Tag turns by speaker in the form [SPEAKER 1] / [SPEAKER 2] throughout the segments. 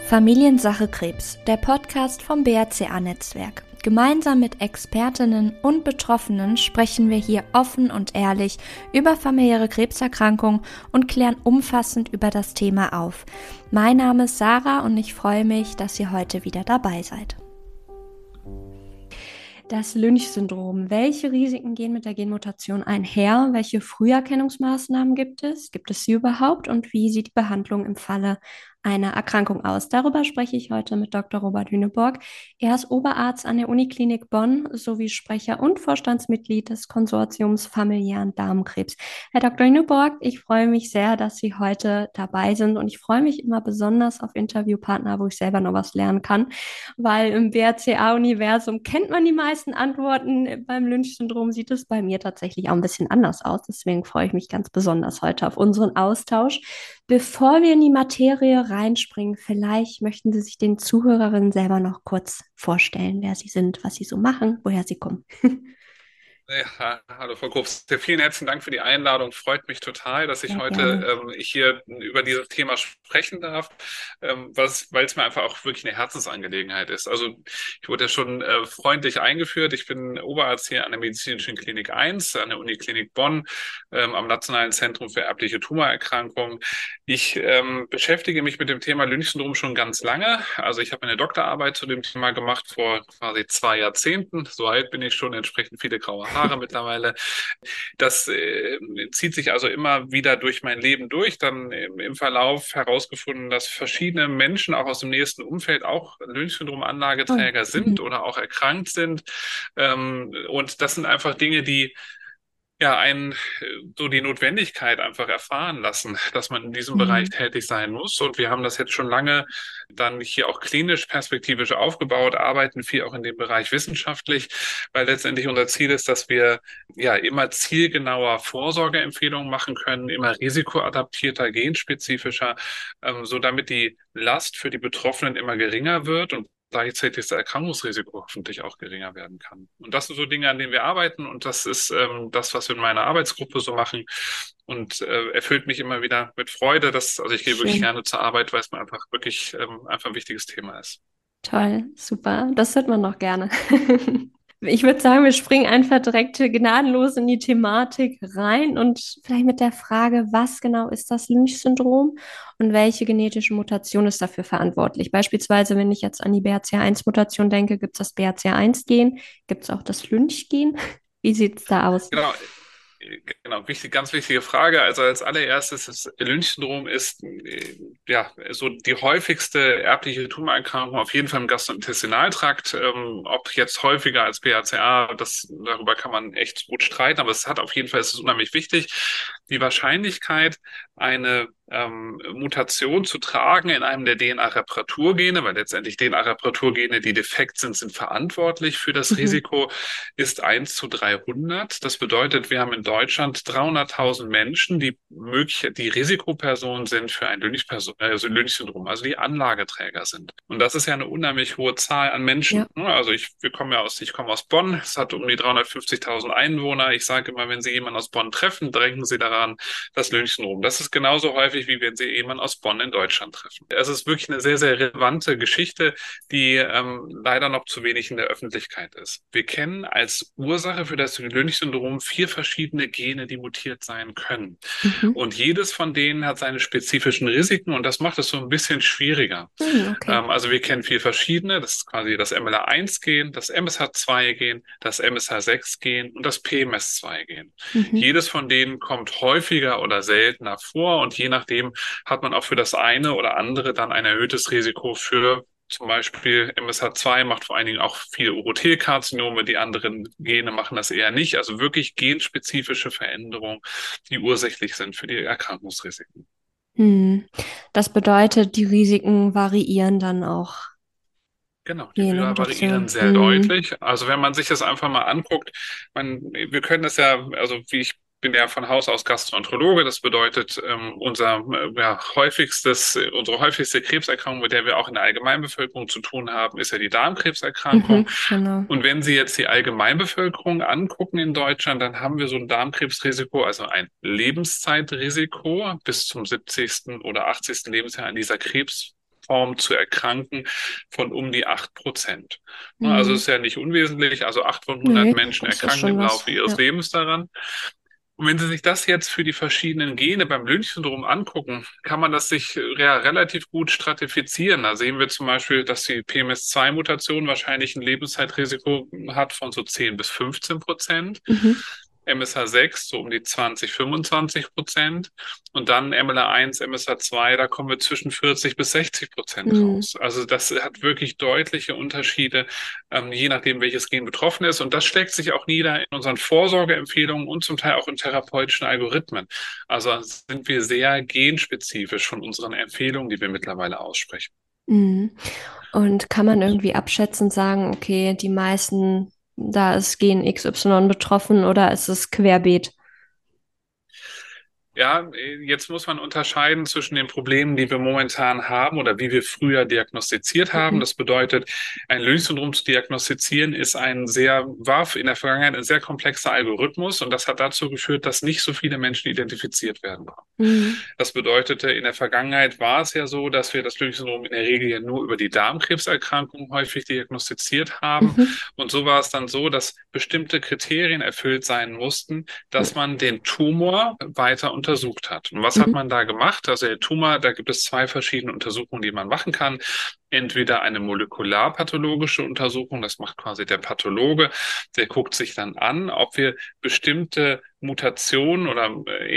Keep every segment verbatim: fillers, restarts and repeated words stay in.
[SPEAKER 1] Familiensache Krebs, der Podcast vom B R C A-Netzwerk. Gemeinsam mit Expertinnen und Betroffenen sprechen wir hier offen und ehrlich über familiäre Krebserkrankungen und klären umfassend über das Thema auf. Mein Name ist Sarah und ich freue mich, dass ihr heute wieder dabei seid. Das Lynch-Syndrom. Welche Risiken gehen mit der Genmutation einher? Welche Früherkennungsmaßnahmen gibt es? Gibt es sie überhaupt? Und wie sieht die Behandlung im Falle einer Erkrankung aus? Darüber spreche ich heute mit Doktor Robert Hüneborg. Er ist Oberarzt an der Uniklinik Bonn sowie Sprecher und Vorstandsmitglied des Konsortiums Familiären Darmkrebs. Herr Doktor Hüneborg, ich freue mich sehr, dass Sie heute dabei sind und ich freue mich immer besonders auf Interviewpartner, wo ich selber noch was lernen kann, weil im B R C A-Universum kennt man die meisten Antworten. Beim Lynch-Syndrom sieht es bei mir tatsächlich auch ein bisschen anders aus. Deswegen freue ich mich ganz besonders heute auf unseren Austausch. Bevor wir in die Materie reinspringen, vielleicht möchten Sie sich den Zuhörerinnen selber noch kurz vorstellen, wer Sie sind, was Sie so machen, woher Sie kommen.
[SPEAKER 2] Ja, hallo Frau Grubs. Vielen herzlichen Dank für die Einladung. Freut mich total, dass ich
[SPEAKER 1] Sehr
[SPEAKER 2] heute
[SPEAKER 1] gerne.
[SPEAKER 2] ähm, hier über dieses Thema sprechen darf, ähm, was, weil es mir einfach auch wirklich eine Herzensangelegenheit ist. Also ich wurde ja schon äh, freundlich eingeführt. Ich bin Oberarzt hier an der Medizinischen Klinik eins, an der Uniklinik Bonn, ähm, am Nationalen Zentrum für erbliche Tumorerkrankungen. Ich ähm, beschäftige mich mit dem Thema Lynch-Syndrom schon ganz lange. Also ich habe eine Doktorarbeit zu dem Thema gemacht vor quasi zwei Jahrzehnten. So alt bin ich schon, entsprechend viele graue Haare mittlerweile. Das äh, zieht sich also immer wieder durch mein Leben durch. Dann im, im Verlauf herausgefunden, dass verschiedene Menschen auch aus dem nächsten Umfeld auch
[SPEAKER 1] Oh.
[SPEAKER 2] Lynch-Syndrom-Anlageträger sind
[SPEAKER 1] Mhm.
[SPEAKER 2] oder auch erkrankt sind. Ähm, und das sind einfach Dinge, die ja, einen so die Notwendigkeit einfach erfahren lassen, dass man in diesem Bereich
[SPEAKER 1] Mhm.
[SPEAKER 2] tätig sein muss. Und wir haben das jetzt schon lange dann hier auch klinisch perspektivisch aufgebaut, arbeiten viel auch in dem Bereich wissenschaftlich, weil letztendlich unser Ziel ist, dass wir ja immer zielgenauer Vorsorgeempfehlungen machen können, immer risikoadaptierter, genspezifischer, ähm, so damit die Last für die Betroffenen immer geringer wird und gleichzeitig das Erkrankungsrisiko hoffentlich auch geringer werden kann. Und das sind so Dinge, an denen wir arbeiten und das ist ähm, das, was wir in meiner Arbeitsgruppe so machen und äh, erfüllt mich immer wieder mit Freude. Dass, also ich gehe wirklich
[SPEAKER 1] Schön.
[SPEAKER 2] gerne zur Arbeit, weil es mir einfach wirklich ähm, einfach ein wichtiges Thema ist.
[SPEAKER 1] Toll, super. Das hört man noch gerne. Ich würde sagen, wir springen einfach direkt gnadenlos in die Thematik rein und vielleicht mit der Frage, was genau ist das Lynch-Syndrom und welche genetische Mutation ist dafür verantwortlich? Beispielsweise, wenn ich jetzt an die B R C A eins Mutation denke, gibt es das B R C A eins Gen, gibt es auch das Lynch-Gen? Wie sieht es da aus?
[SPEAKER 2] Genau, Genau, wichtig, ganz wichtige Frage. Also als allererstes, das Lynch-Syndrom ist äh, ja so die häufigste erbliche Tumorerkrankung, auf jeden Fall im Gastrointestinaltrakt. Ähm, ob jetzt häufiger als B R C A, das, darüber kann man echt gut streiten, aber es hat auf jeden Fall, es ist unheimlich wichtig. Die Wahrscheinlichkeit, eine ähm, Mutation zu tragen in einem der D N A-Reparaturgene, weil letztendlich D N A-Reparaturgene, die defekt sind, sind verantwortlich für das
[SPEAKER 1] Mhm.
[SPEAKER 2] Risiko, ist eins zu dreihundert. Das bedeutet, wir haben in Deutschland dreihunderttausend Menschen, die möglich, die Risikopersonen sind für ein Lynch-Person- also Lynch-Syndrom, also die Anlageträger sind. Und das ist ja eine unheimlich hohe Zahl an
[SPEAKER 1] Ja.
[SPEAKER 2] Menschen. Also ich, wir kommen ja aus, ich komme aus Bonn, es hat um die dreihundertfünfzigtausend Einwohner. Ich sage immer, wenn Sie jemanden aus Bonn treffen, denken Sie daran, das Lynch-Syndrom. Das ist genauso häufig, wie wenn Sie jemanden aus Bonn in Deutschland treffen. Es ist wirklich eine sehr, sehr relevante Geschichte, die ähm, leider noch zu wenig in der Öffentlichkeit ist. Wir kennen als Ursache für das Lynch-Syndrom vier verschiedene Gene, die mutiert sein können.
[SPEAKER 1] Mhm.
[SPEAKER 2] Und jedes von denen hat seine spezifischen Risiken und das macht es so ein bisschen schwieriger.
[SPEAKER 1] Mhm, okay.
[SPEAKER 2] Ähm, also wir kennen vier verschiedene. Das ist quasi das M L A eins Gen, das M S H zwei Gen, das M S H sechs Gen und das P M S zwei Gen.
[SPEAKER 1] Mhm.
[SPEAKER 2] Jedes von denen kommt häufiger oder seltener vor und je nachdem hat man auch für das eine oder andere dann ein erhöhtes Risiko für zum Beispiel M S H zwei macht vor allen Dingen auch viele Urothelkarzinome, die anderen Gene machen das eher nicht. Also wirklich genspezifische Veränderungen, die ursächlich sind für die Erkrankungsrisiken.
[SPEAKER 1] Mhm. Das bedeutet, die Risiken variieren dann auch
[SPEAKER 2] Genau, die
[SPEAKER 1] je nach
[SPEAKER 2] variieren
[SPEAKER 1] Mutation.
[SPEAKER 2] sehr
[SPEAKER 1] Mhm.
[SPEAKER 2] deutlich. Also wenn man sich das einfach mal anguckt, man, wir können das ja, also wie ich bin ja von Haus aus Gastroenterologe, das bedeutet, ähm, unser äh, ja, häufigstes, unsere häufigste Krebserkrankung, mit der wir auch in der Allgemeinbevölkerung zu tun haben, ist ja die Darmkrebserkrankung.
[SPEAKER 1] Mhm. Genau.
[SPEAKER 2] Und wenn Sie jetzt die Allgemeinbevölkerung angucken in Deutschland, dann haben wir so ein Darmkrebsrisiko, also ein Lebenszeitrisiko bis zum siebzigsten oder achtzigsten Lebensjahr an dieser Krebs Form zu erkranken von um die acht Prozent. Also
[SPEAKER 1] Mhm.
[SPEAKER 2] ist ja nicht unwesentlich. Also acht von hundert
[SPEAKER 1] Nö,
[SPEAKER 2] Menschen
[SPEAKER 1] das ist
[SPEAKER 2] erkranken
[SPEAKER 1] schon
[SPEAKER 2] im
[SPEAKER 1] was.
[SPEAKER 2] Laufe ihres
[SPEAKER 1] Ja.
[SPEAKER 2] Lebens daran. Und wenn Sie sich das jetzt für die verschiedenen Gene beim Lynch-Syndrom angucken, kann man das sich ja relativ gut stratifizieren. Da sehen wir zum Beispiel, dass die P M S zwei Mutation wahrscheinlich ein Lebenszeitrisiko hat von so zehn bis fünfzehn Prozent.
[SPEAKER 1] Mhm.
[SPEAKER 2] M S H sechs so um die zwanzig, fünfundzwanzig Prozent und dann M L A eins, M S H zwei, da kommen wir zwischen vierzig bis sechzig Prozent
[SPEAKER 1] Mhm.
[SPEAKER 2] raus. Also das hat wirklich deutliche Unterschiede, ähm, je nachdem, welches Gen betroffen ist. Und das schlägt sich auch nieder in unseren Vorsorgeempfehlungen und zum Teil auch in therapeutischen Algorithmen. Also sind wir sehr genspezifisch von unseren Empfehlungen, die wir mittlerweile aussprechen.
[SPEAKER 1] Mhm. Und kann man irgendwie abschätzend sagen, okay, die meisten, da ist Gen X Y betroffen oder ist es querbeet?
[SPEAKER 2] Ja, jetzt muss man unterscheiden zwischen den Problemen, die wir momentan haben oder wie wir früher diagnostiziert haben.
[SPEAKER 1] Mhm.
[SPEAKER 2] Das bedeutet, ein Lynch-Syndrom zu diagnostizieren ist ein sehr, war in der Vergangenheit ein sehr komplexer Algorithmus und das hat dazu geführt, dass nicht so viele Menschen identifiziert werden konnten.
[SPEAKER 1] Mhm.
[SPEAKER 2] Das bedeutete, in der Vergangenheit war es ja so, dass wir das Lynch-Syndrom in der Regel ja nur über die Darmkrebserkrankung häufig diagnostiziert haben.
[SPEAKER 1] Mhm.
[SPEAKER 2] Und so war es dann so, dass bestimmte Kriterien erfüllt sein mussten, dass man den Tumor weiter untersucht hat. Und was hat
[SPEAKER 1] Mhm.
[SPEAKER 2] man da gemacht? Also der Tumor, da gibt es zwei verschiedene Untersuchungen, die man machen kann. Entweder eine molekularpathologische Untersuchung, das macht quasi der Pathologe, der guckt sich dann an, ob wir bestimmte Mutationen oder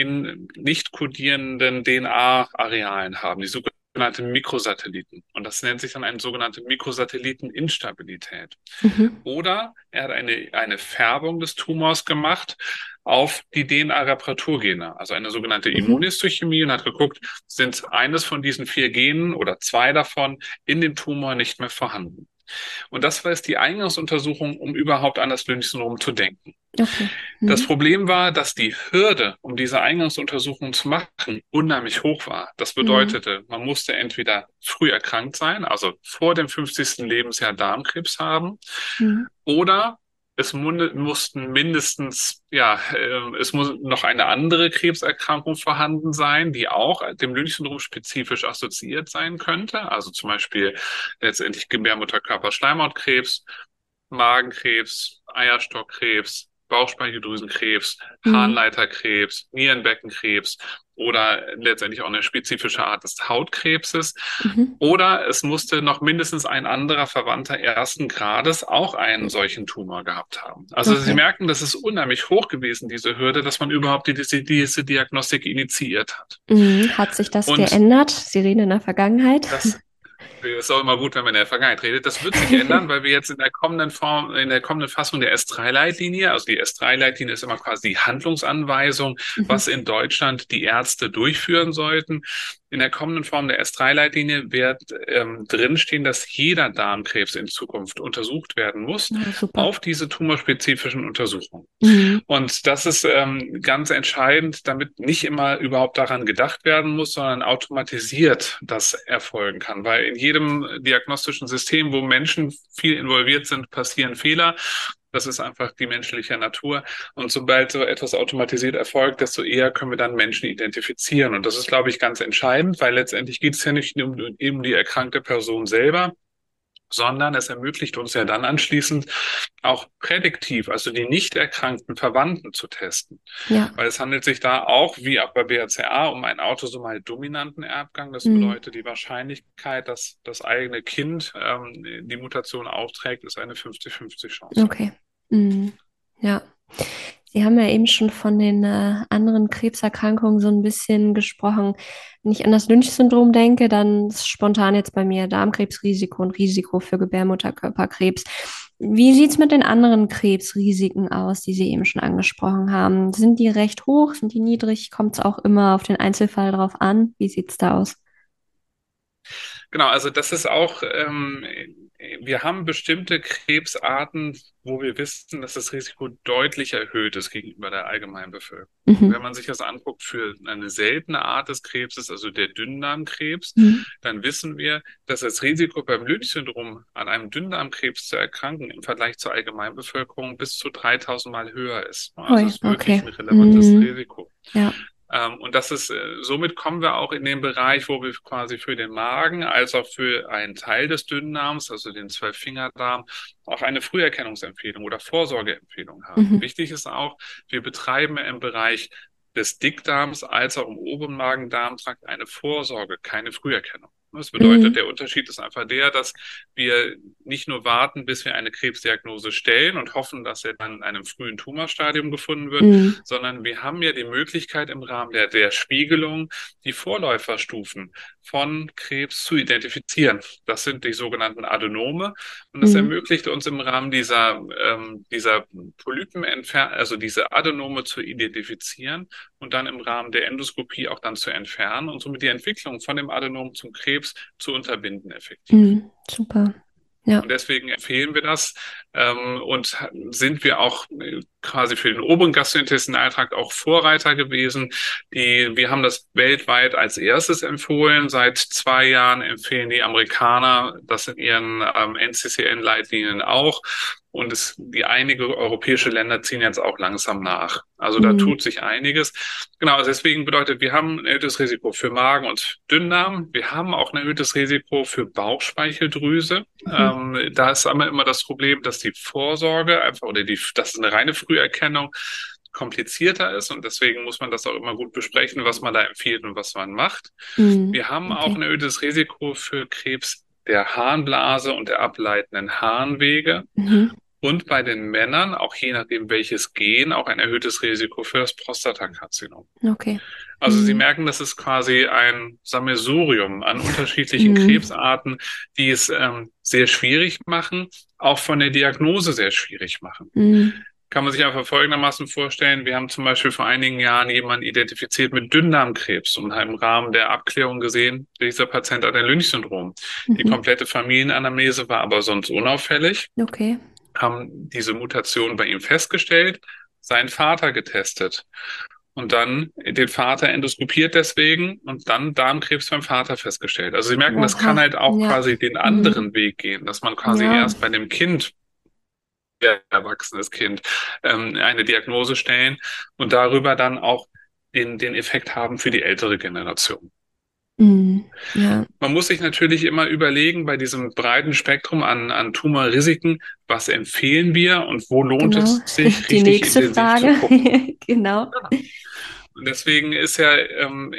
[SPEAKER 2] in nicht kodierenden D N A-Arealen haben, die sogenannte Mikrosatelliten. Und das nennt sich dann eine sogenannte Mikrosatelliteninstabilität.
[SPEAKER 1] Mhm.
[SPEAKER 2] Oder er hat eine, eine Färbung des Tumors gemacht auf die D N A-Reparaturgene, also eine sogenannte
[SPEAKER 1] Mhm.
[SPEAKER 2] Immunhistochemie und hat geguckt, sind eines von diesen vier Genen oder zwei davon in dem Tumor nicht mehr vorhanden. Und das war jetzt die Eingangsuntersuchung, um überhaupt an das Lynch-Syndrom zu denken.
[SPEAKER 1] Okay.
[SPEAKER 2] Das
[SPEAKER 1] Mhm.
[SPEAKER 2] Problem war, dass die Hürde, um diese Eingangsuntersuchung zu machen, unheimlich hoch war. Das
[SPEAKER 1] Mhm.
[SPEAKER 2] bedeutete, man musste entweder früh erkrankt sein, also vor dem fünfzigsten Lebensjahr Darmkrebs haben,
[SPEAKER 1] Mhm.
[SPEAKER 2] oder es mu- mussten mindestens, ja, äh, es muss noch eine andere Krebserkrankung vorhanden sein, die auch dem Lynch-Syndrom spezifisch assoziiert sein könnte. Also zum Beispiel letztendlich Gebärmutterkörperschleimhautkrebs, Magenkrebs, Eierstockkrebs, Bauchspeicheldrüsenkrebs,
[SPEAKER 1] Mhm.
[SPEAKER 2] Harnleiterkrebs, Nierenbeckenkrebs oder letztendlich auch eine spezifische Art des Hautkrebses.
[SPEAKER 1] Mhm.
[SPEAKER 2] Oder es musste noch mindestens ein anderer Verwandter ersten Grades auch einen solchen Tumor gehabt haben. Also Sie
[SPEAKER 1] Okay.
[SPEAKER 2] merken, das ist unheimlich hoch gewesen, diese Hürde, dass man überhaupt die, diese, diese Diagnostik initiiert hat.
[SPEAKER 1] Mhm. Hat sich das
[SPEAKER 2] Und
[SPEAKER 1] geändert? Sie reden in der Vergangenheit.
[SPEAKER 2] das ist auch immer gut, wenn man in der Vergangenheit redet. Das wird sich ändern, weil wir jetzt in der kommenden Form, in der kommenden Fassung der S drei Leitlinie, also die S drei Leitlinie ist immer quasi die Handlungsanweisung,
[SPEAKER 1] Mhm.
[SPEAKER 2] was in Deutschland die Ärzte durchführen sollten. In der kommenden Form der S drei Leitlinie wird ähm, drinstehen, dass jeder Darmkrebs in Zukunft untersucht werden muss
[SPEAKER 1] Ja, super.
[SPEAKER 2] auf diese tumorspezifischen Untersuchungen.
[SPEAKER 1] Mhm.
[SPEAKER 2] Und das ist ähm, ganz entscheidend, damit nicht immer überhaupt daran gedacht werden muss, sondern automatisiert das erfolgen kann. Weil in jedem diagnostischen System, wo Menschen viel involviert sind, passieren Fehler. Das ist einfach die menschliche Natur. Und sobald so etwas automatisiert erfolgt, desto eher können wir dann Menschen identifizieren. Und das ist, glaube ich, ganz entscheidend, weil letztendlich geht es ja nicht nur um eben die erkrankte Person selber, sondern es ermöglicht uns ja dann anschließend auch prädiktiv, also die nicht erkrankten Verwandten zu testen.
[SPEAKER 1] Ja.
[SPEAKER 2] Weil es handelt sich da auch, wie auch bei B R C A, um einen autosomal dominanten Erbgang. Das
[SPEAKER 1] Mhm.
[SPEAKER 2] bedeutet, die Wahrscheinlichkeit, dass das eigene Kind ähm, die Mutation aufträgt, ist eine fünfzig fünfzig Chance.
[SPEAKER 1] Okay. Mhm. Ja. Sie haben ja eben schon von den äh, anderen Krebserkrankungen so ein bisschen gesprochen. Wenn ich an das Lynch-Syndrom denke, dann ist spontan jetzt bei mir Darmkrebsrisiko und Risiko für Gebärmutterkörperkrebs. Wie sieht es mit den anderen Krebsrisiken aus, die Sie eben schon angesprochen haben? Sind die recht hoch? Sind die niedrig? Kommt es auch immer auf den Einzelfall drauf an? Wie sieht es da aus?
[SPEAKER 2] Genau, also das ist auch, ähm, wir haben bestimmte Krebsarten, wo wir wissen, dass das Risiko deutlich erhöht ist gegenüber der allgemeinen Bevölkerung. Wenn
[SPEAKER 1] Mhm.
[SPEAKER 2] man sich das anguckt für eine seltene Art des Krebses, also der Dünndarmkrebs,
[SPEAKER 1] Mhm.
[SPEAKER 2] dann wissen wir, dass das Risiko beim Lynch-Syndrom an einem Dünndarmkrebs zu erkranken im Vergleich zur Allgemeinbevölkerung bis zu dreitausend Mal höher ist. Also
[SPEAKER 1] Ui,
[SPEAKER 2] es ist wirklich
[SPEAKER 1] okay.
[SPEAKER 2] ein relevantes
[SPEAKER 1] Mhm.
[SPEAKER 2] Risiko.
[SPEAKER 1] Ja.
[SPEAKER 2] Ähm, und das ist, äh, somit kommen wir auch in den Bereich, wo wir quasi für den Magen als auch für einen Teil des Dünndarms, also den Zwölffingerdarm, auch eine Früherkennungsempfehlung oder Vorsorgeempfehlung haben.
[SPEAKER 1] Mhm.
[SPEAKER 2] Wichtig ist auch, wir betreiben im Bereich des Dickdarms als auch im oberen Magen-Darm-Trakt eine Vorsorge, keine Früherkennung. Das bedeutet,
[SPEAKER 1] Mhm.
[SPEAKER 2] der Unterschied ist einfach der, dass wir nicht nur warten, bis wir eine Krebsdiagnose stellen und hoffen, dass er dann in einem frühen Tumorstadium gefunden wird,
[SPEAKER 1] Mhm.
[SPEAKER 2] sondern wir haben ja die Möglichkeit im Rahmen der, der Spiegelung die Vorläuferstufen von Krebs zu identifizieren. Das sind die sogenannten Adenome und das
[SPEAKER 1] Mhm.
[SPEAKER 2] ermöglicht uns im Rahmen dieser, ähm, dieser Polypenentfernung, also diese Adenome zu identifizieren und dann im Rahmen der Endoskopie auch dann zu entfernen und somit die Entwicklung von dem Adenom zum Krebs zu unterbinden effektiv.
[SPEAKER 1] Mhm. Super. Ja.
[SPEAKER 2] Und deswegen empfehlen wir das ähm, und sind wir auch äh, quasi für den oberen Gastrointestinaltrakt auch Vorreiter gewesen. Die, wir haben das weltweit als erstes empfohlen. Seit zwei Jahren empfehlen die Amerikaner das in ihren ähm, N C C N-Leitlinien auch. Und es, die einige europäische Länder ziehen jetzt auch langsam nach. Also da
[SPEAKER 1] Mhm.
[SPEAKER 2] tut sich einiges. Genau, also deswegen bedeutet, wir haben ein erhöhtes Risiko für Magen und Dünndarm. Wir haben auch ein erhöhtes Risiko für Bauchspeicheldrüse.
[SPEAKER 1] Mhm.
[SPEAKER 2] Ähm, da ist aber immer das Problem, dass die Vorsorge einfach oder die, das ist eine reine Früherkennung komplizierter ist und deswegen muss man das auch immer gut besprechen, was man da empfiehlt und was man macht.
[SPEAKER 1] Mhm.
[SPEAKER 2] Wir haben auch
[SPEAKER 1] Okay.
[SPEAKER 2] ein erhöhtes Risiko für Krebs der Harnblase und der ableitenden Harnwege.
[SPEAKER 1] Mhm.
[SPEAKER 2] Und bei den Männern, auch je nachdem welches Gen, auch ein erhöhtes Risiko für das Prostatakarzinom.
[SPEAKER 1] Okay.
[SPEAKER 2] Also Sie
[SPEAKER 1] Mhm.
[SPEAKER 2] merken, das ist quasi ein Sammelsurium an unterschiedlichen
[SPEAKER 1] Mhm.
[SPEAKER 2] Krebsarten, die es ähm, sehr schwierig machen, auch von der Diagnose sehr schwierig machen.
[SPEAKER 1] Mhm.
[SPEAKER 2] Kann man sich einfach folgendermaßen vorstellen, wir haben zum Beispiel vor einigen Jahren jemanden identifiziert mit Dünndarmkrebs und haben im Rahmen der Abklärung gesehen, dieser Patient hat ein Lynch-Syndrom. Die
[SPEAKER 1] Mhm.
[SPEAKER 2] komplette Familienanamnese war aber sonst unauffällig,
[SPEAKER 1] Okay.
[SPEAKER 2] haben diese Mutation bei ihm festgestellt, seinen Vater getestet und dann den Vater endoskopiert deswegen und dann Darmkrebs beim Vater festgestellt. Also Sie merken, das kann
[SPEAKER 1] Oha.
[SPEAKER 2] halt auch
[SPEAKER 1] Ja.
[SPEAKER 2] quasi den
[SPEAKER 1] Mhm.
[SPEAKER 2] anderen Weg gehen, dass man quasi
[SPEAKER 1] Ja.
[SPEAKER 2] erst bei dem Kind, der erwachsenes Kind, ähm, eine Diagnose stellen und darüber dann auch den, den Effekt haben für die ältere Generation.
[SPEAKER 1] Mhm. Ja.
[SPEAKER 2] Man muss sich natürlich immer überlegen, bei diesem breiten Spektrum an, an Tumorrisiken, was empfehlen wir und wo lohnt
[SPEAKER 1] Genau.
[SPEAKER 2] es sich,
[SPEAKER 1] Die
[SPEAKER 2] richtig
[SPEAKER 1] nächste
[SPEAKER 2] intensiv zu
[SPEAKER 1] Frage.
[SPEAKER 2] gucken.
[SPEAKER 1] Genau.
[SPEAKER 2] Und deswegen ist ja, ähm,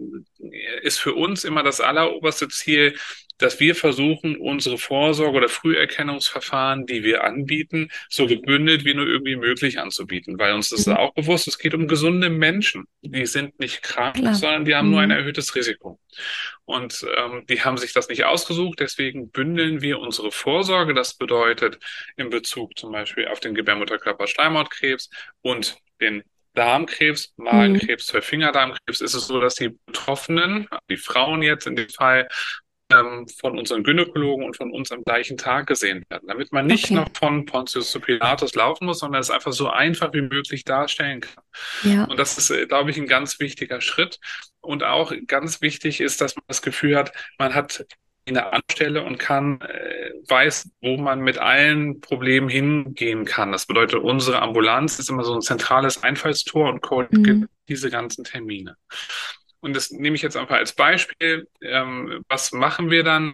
[SPEAKER 2] ist für uns immer das alleroberste Ziel, dass wir versuchen, unsere Vorsorge oder Früherkennungsverfahren, die wir anbieten, so gebündelt wie nur irgendwie möglich anzubieten. Weil uns ist
[SPEAKER 1] Mhm.
[SPEAKER 2] auch bewusst, es geht um gesunde Menschen. Die sind nicht krank,
[SPEAKER 1] Klar.
[SPEAKER 2] sondern die haben nur ein
[SPEAKER 1] Mhm.
[SPEAKER 2] erhöhtes Risiko. Und ähm, die haben sich das nicht ausgesucht, deswegen bündeln wir unsere Vorsorge. Das bedeutet in Bezug zum Beispiel auf den Gebärmutterkörperschleimhautkrebs und den Darmkrebs,
[SPEAKER 1] Mhm.
[SPEAKER 2] Magenkrebs, Zwölffingerdarmkrebs, ist es so, dass die Betroffenen, die Frauen jetzt in dem Fall, ähm, von unseren Gynäkologen und von uns am gleichen Tag gesehen werden, damit man nicht
[SPEAKER 1] Okay.
[SPEAKER 2] noch von Pontius zu Pilatus laufen muss, sondern es einfach so einfach wie möglich darstellen kann.
[SPEAKER 1] Ja.
[SPEAKER 2] Und das ist, äh, glaube ich, ein ganz wichtiger Schritt. Und auch ganz wichtig ist, dass man das Gefühl hat, man hat eine Anstelle und kann, äh, weiß, wo man mit allen Problemen hingehen kann. Das bedeutet, unsere Ambulanz ist immer so ein zentrales Einfallstor und codet
[SPEAKER 1] Mhm.
[SPEAKER 2] diese ganzen Termine. Und das nehme ich jetzt einfach als Beispiel. Ähm, was machen wir dann?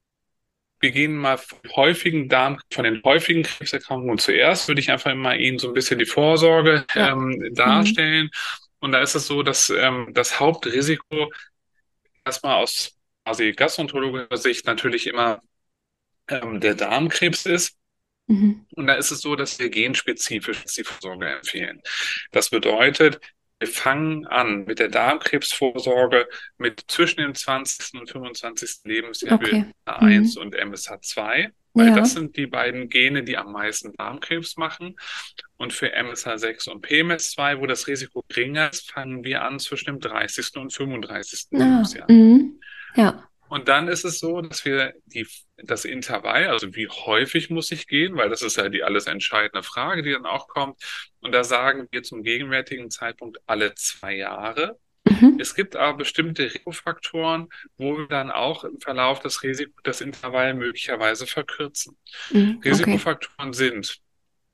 [SPEAKER 2] Wir gehen mal von häufigen Darm, von den häufigen Krebserkrankungen zuerst, würde ich einfach mal Ihnen so ein bisschen die Vorsorge
[SPEAKER 1] Ja.
[SPEAKER 2] ähm,
[SPEAKER 1] Mhm.
[SPEAKER 2] darstellen. Und da ist es so, dass ähm, das Hauptrisiko erstmal aus quasi gastroenterologischer Sicht natürlich immer ähm, der Darmkrebs ist.
[SPEAKER 1] Mhm.
[SPEAKER 2] Und da ist es so, dass wir genspezifisch die Vorsorge empfehlen. Das bedeutet, wir fangen an mit der Darmkrebsvorsorge mit zwischen dem zwanzigsten und fünfundzwanzigsten Lebensjahr für
[SPEAKER 1] Okay.
[SPEAKER 2] A eins
[SPEAKER 1] Mhm.
[SPEAKER 2] und M S H zwei, weil
[SPEAKER 1] Ja.
[SPEAKER 2] das sind die beiden Gene, die am meisten Darmkrebs machen. Und für M S H sechs und P M S zwei, wo das Risiko geringer ist, fangen wir an zwischen dem dreißigsten und fünfunddreißigsten
[SPEAKER 1] Ah.
[SPEAKER 2] Lebensjahr.
[SPEAKER 1] Mhm. Ja.
[SPEAKER 2] Und dann ist es so, dass wir die, das Intervall, also wie häufig muss ich gehen, weil das ist ja die alles entscheidende Frage, die dann auch kommt. Und da sagen wir zum gegenwärtigen Zeitpunkt alle zwei Jahre.
[SPEAKER 1] Mhm.
[SPEAKER 2] Es gibt aber bestimmte Risikofaktoren, wo wir dann auch im Verlauf des Risiko, das Intervall möglicherweise verkürzen.
[SPEAKER 1] Mhm. Okay.
[SPEAKER 2] Risikofaktoren sind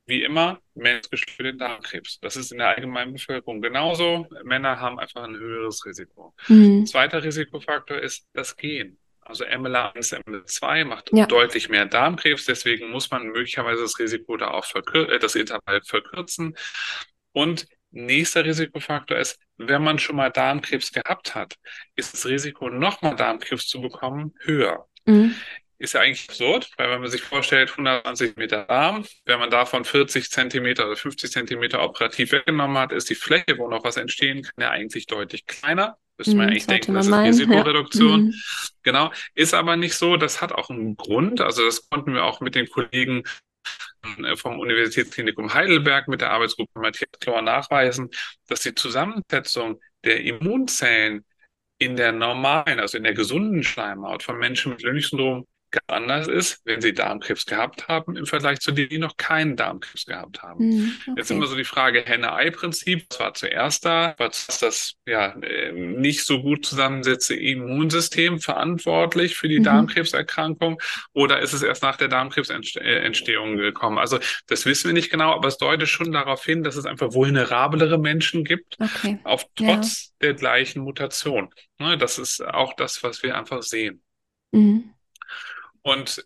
[SPEAKER 2] wie immer, Männer für den Darmkrebs. Das ist in der allgemeinen Bevölkerung genauso. Männer haben einfach ein höheres Risiko.
[SPEAKER 1] Mhm.
[SPEAKER 2] Zweiter Risikofaktor ist das Gen. Also M L A eins, M L A zwei macht
[SPEAKER 1] Ja.
[SPEAKER 2] deutlich mehr Darmkrebs, deswegen muss man möglicherweise das Risiko da auch verkür- äh, das Intervall verkürzen. Und nächster Risikofaktor ist, wenn man schon mal Darmkrebs gehabt hat, ist das Risiko, nochmal Darmkrebs zu bekommen, höher.
[SPEAKER 1] Mhm.
[SPEAKER 2] Ist ja eigentlich absurd, weil wenn man sich vorstellt, hundertzwanzig Meter Darm, wenn man davon vierzig Zentimeter oder fünfzig Zentimeter operativ weggenommen hat, ist die Fläche, wo noch was entstehen kann, ja eigentlich deutlich kleiner. Müsste man
[SPEAKER 1] Mhm.
[SPEAKER 2] eigentlich
[SPEAKER 1] Sollte
[SPEAKER 2] denken,
[SPEAKER 1] man
[SPEAKER 2] das ist
[SPEAKER 1] meinen, ja.
[SPEAKER 2] Risikoreduktion.
[SPEAKER 1] Mhm.
[SPEAKER 2] Genau, ist aber nicht so. Das hat auch einen Grund. Also das konnten wir auch mit den Kollegen vom Universitätsklinikum Heidelberg mit der Arbeitsgruppe Matthias Chlor nachweisen, dass die Zusammensetzung der Immunzellen in der normalen, also in der gesunden Schleimhaut von Menschen mit Lynch-Syndrom ganz anders ist, wenn sie Darmkrebs gehabt haben, im Vergleich zu denen, die noch keinen Darmkrebs gehabt haben.
[SPEAKER 1] Mhm.
[SPEAKER 2] Jetzt
[SPEAKER 1] Okay.
[SPEAKER 2] immer so die Frage Henne-Ei-Prinzip, was war zuerst da? War das ja nicht so gut zusammensetzte Immunsystem verantwortlich für die
[SPEAKER 1] Mhm.
[SPEAKER 2] Darmkrebserkrankung oder ist es erst nach der Darmkrebsentstehung gekommen? Also das wissen wir nicht genau, aber es deutet schon darauf hin, dass es einfach vulnerablere Menschen gibt,
[SPEAKER 1] Okay.
[SPEAKER 2] auf
[SPEAKER 1] Ja.
[SPEAKER 2] trotz der gleichen Mutation. Ne, das ist auch das, was wir einfach sehen.
[SPEAKER 1] Mhm.
[SPEAKER 2] Und